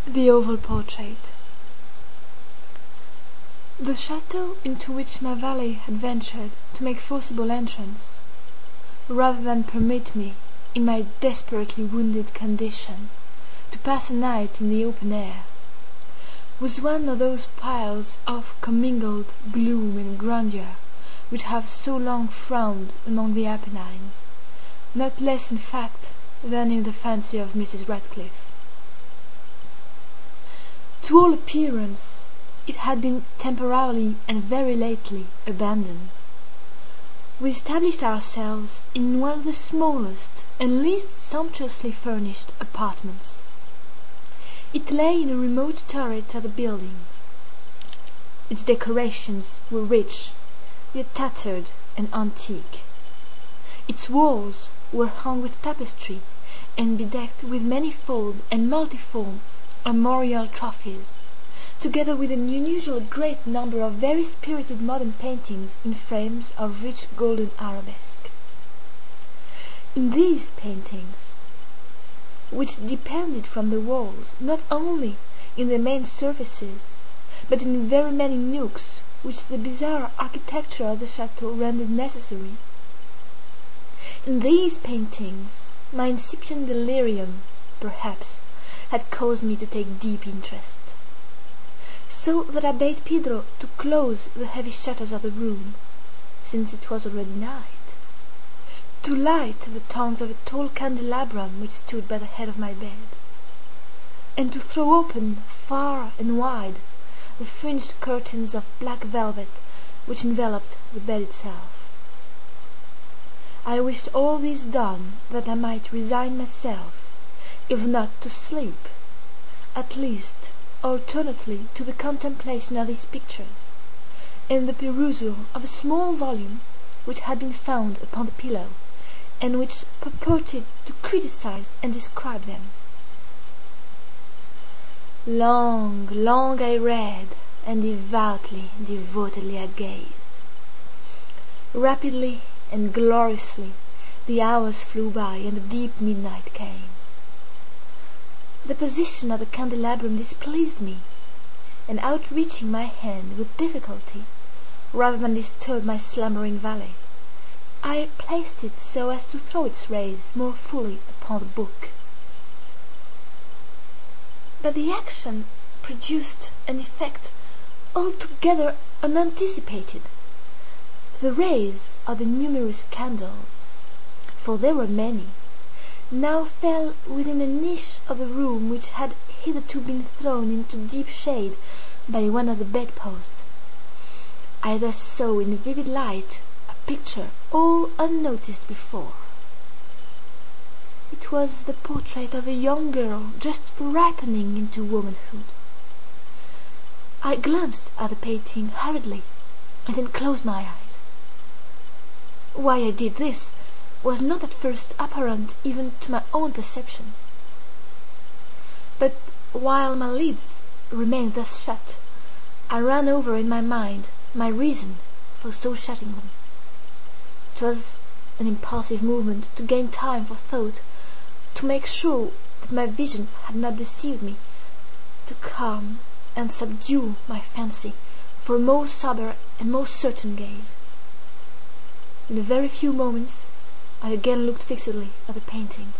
The Oval Portrait. The chateau into which my valet had ventured to make forcible entrance, rather than permit me, in my desperately wounded condition, to pass a night in the open air, was one of those piles of commingled gloom and grandeur which have so long frowned among the Apennines, not less in fact than in the fancy of Mrs. Radcliffe. To all appearance it had been temporarily and very lately abandoned. We established ourselves in one of the smallest and least sumptuously furnished apartments. It lay in a remote turret of the building. Its decorations were rich, yet tattered and antique. Its walls were hung with tapestry and bedecked with manifold and multiform armorial trophies, together with an unusually great number of very spirited modern paintings in frames of rich golden arabesque. In these paintings, which depended from the walls not only in the main surfaces, but in very many nooks which the bizarre architecture of the chateau rendered necessary, in these paintings my incipient delirium, perhaps, had caused me to take deep interest, so that I bade Pedro to close the heavy shutters of the room, since it was already night, to light the tongues of a tall candelabrum which stood by the head of my bed, and to throw open far and wide the fringed curtains of black velvet which enveloped the bed itself. I wished all this done that I might resign myself, if not to sleep, at least alternately to the contemplation of these pictures, and the perusal of a small volume which had been found upon the pillow, and which purported to criticize and describe them. Long, long I read, and devotedly I gazed. Rapidly and gloriously the hours flew by, and the deep midnight came. The position of the candelabrum displeased me, and outreaching my hand with difficulty, rather than disturb my slumbering valet, I placed it so as to throw its rays more fully upon the book. But the action produced an effect altogether unanticipated. The rays of the numerous candles, for there were many, now fell within a niche of the room which had hitherto been thrown into deep shade by one of the bedposts. I thus saw in vivid light a picture all unnoticed before. It was the portrait of a young girl just ripening into womanhood. I glanced at the painting hurriedly, and then closed my eyes. Why I did this was not at first apparent even to my own perception. But while my lids remained thus shut, I ran over in my mind my reason for so shutting them. 'Twas an impulsive movement to gain time for thought, to make sure that my vision had not deceived me, to calm and subdue my fancy for a more sober and more certain gaze. In a very few moments I again looked fixedly at the painting.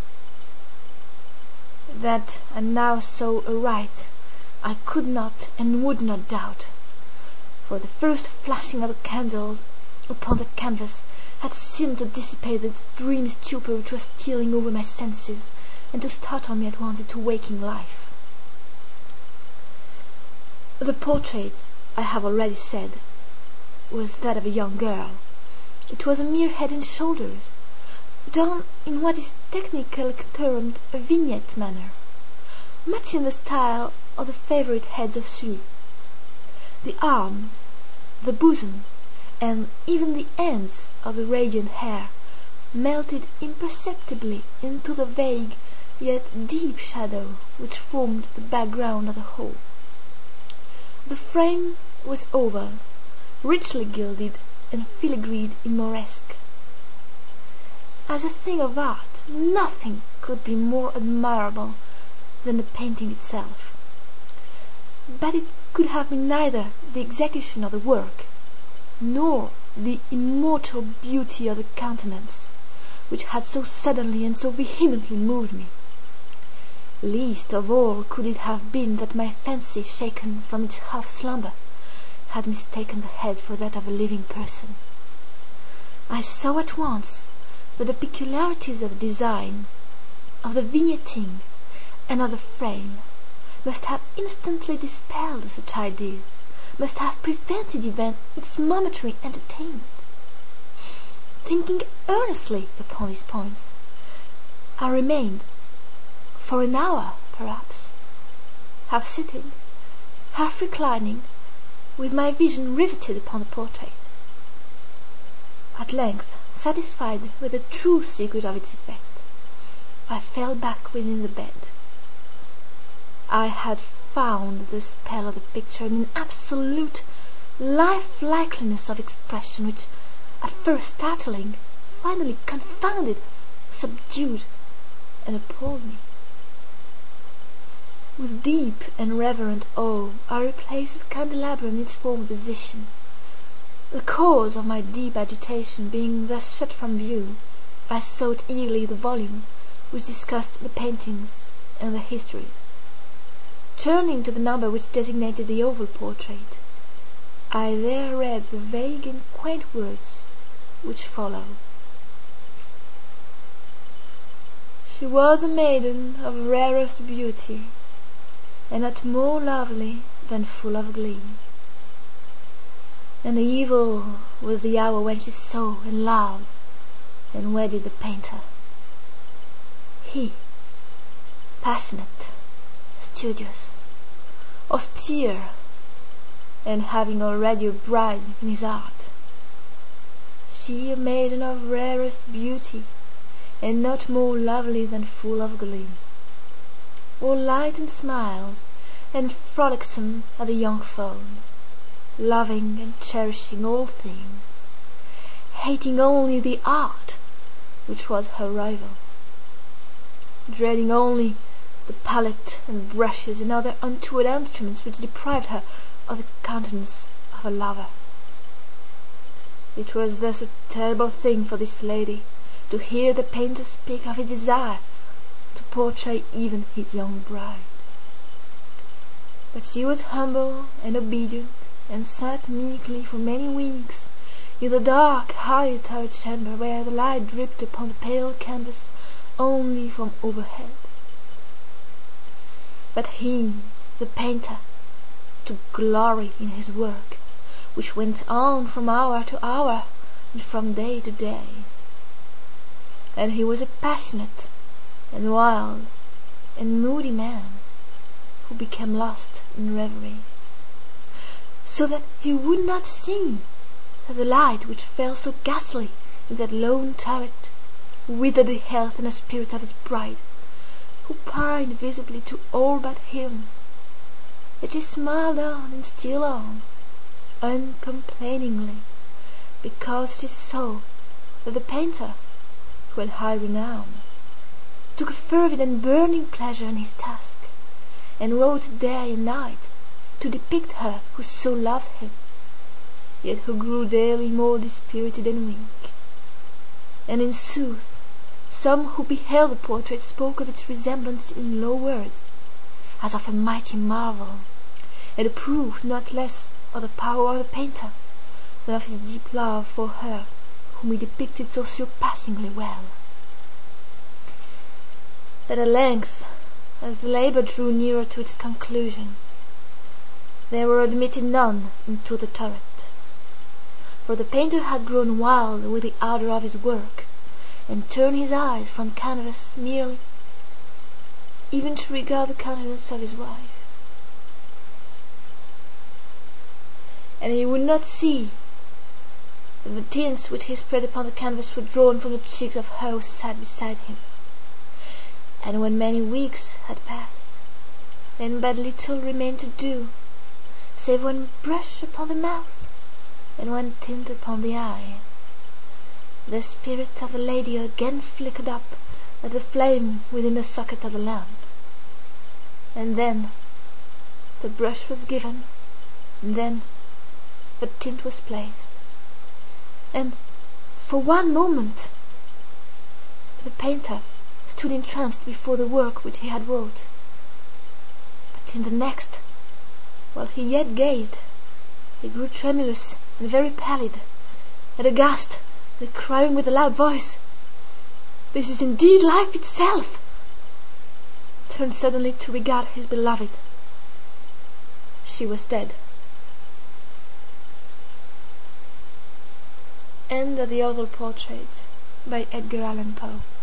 That I now saw aright I could not and would not doubt, for the first flashing of the candles upon the canvas had seemed to dissipate the dreamy stupor which was stealing over my senses, and to startle me at once into waking life. The portrait, I have already said, was that of a young girl. It was a mere head and shoulders, done in what is technically termed a vignette manner, much in the style of the favourite heads of Sully. The arms, the bosom, and even the ends of the radiant hair melted imperceptibly into the vague yet deep shadow which formed the background of the whole. The frame was oval, richly gilded and filigreed in Moresque. As a thing of art, nothing could be more admirable than the painting itself. but it could have been neither the execution of the work, nor the immortal beauty of the countenance, which had so suddenly and so vehemently moved me. Least of all could it have been that my fancy, shaken from its half-slumber, had mistaken the head for that of a living person. I saw at once that the peculiarities of the design, of the vignetting, and of the frame must have instantly dispelled such idea, must have prevented even its momentary entertainment. Thinking earnestly upon these points, I remained, for an hour perhaps, half sitting, half reclining, with my vision riveted upon the portrait. At length, satisfied with the true secret of its effect, I fell back within the bed. I had found the spell of the picture in an absolute life-likeliness of expression which, at first startling, finally confounded, subdued, and appalled me. With deep and reverent awe I replaced the candelabrum in its former position. The cause of my deep agitation being thus shut from view, I sought eagerly the volume which discussed the paintings and the histories. Turning to the number which designated the oval portrait, I there read the vague and quaint words which follow. She was a maiden of rarest beauty, and not more lovely than full of glee. And evil was the hour when she saw and loved and wedded the painter. He, passionate, studious, austere, and having already a bride in his heart. She a maiden of rarest beauty, and not more lovely than full of glee. All light and smiles, and frolicsome as a young fawn, loving and cherishing all things, hating only the art which was her rival, dreading only the palette and brushes and other untoward instruments which deprived her of the countenance of a lover. It was thus a terrible thing for this lady to hear the painter speak of his desire to portray even his young bride. But she was humble and obedient, and sat meekly for many weeks in the dark high turret chamber, where the light dripped upon the pale canvas only from overhead. But he, the painter, took glory in his work, which went on from hour to hour and from day to day. And he was a passionate and wild and moody man, who became lost in reverie, so that he would not see that the light which fell so ghastly in that lone turret withered the health and the spirit of his bride, who pined visibly to all but him. Yet she smiled on and still on, uncomplainingly, because she saw that the painter, who had high renown, took a fervid and burning pleasure in his task, and wrote day and night to depict her who so loved him, yet who grew daily more dispirited and weak. And in sooth, some who beheld the portrait spoke of its resemblance in low words, as of a mighty marvel, and a proof not less of the power of the painter than of his deep love for her whom he depicted so surpassingly well. But at length, as the labour drew nearer to its conclusion, there were admitted none into the turret, for the painter had grown wild with the ardour of his work, and turned his eyes from canvas merely, even to regard the countenance of his wife. And he would not see that the tints which he spread upon the canvas were drawn from the cheeks of her who sat beside him. And when many weeks had passed, and but little remained to do, save one brush upon the mouth and one tint upon the eye, the spirit of the lady again flickered up as a flame within the socket of the lamp, and then, The brush was given, and then the tint was placed, and for one moment the painter stood entranced before the work which he had wrought. But in the next, while he yet gazed, he grew tremulous and very pallid, and aghast, and crying with a loud voice, "This is indeed life itself!" turned suddenly to regard his beloved. She was dead. End of the Oval Portrait by Edgar Allan Poe.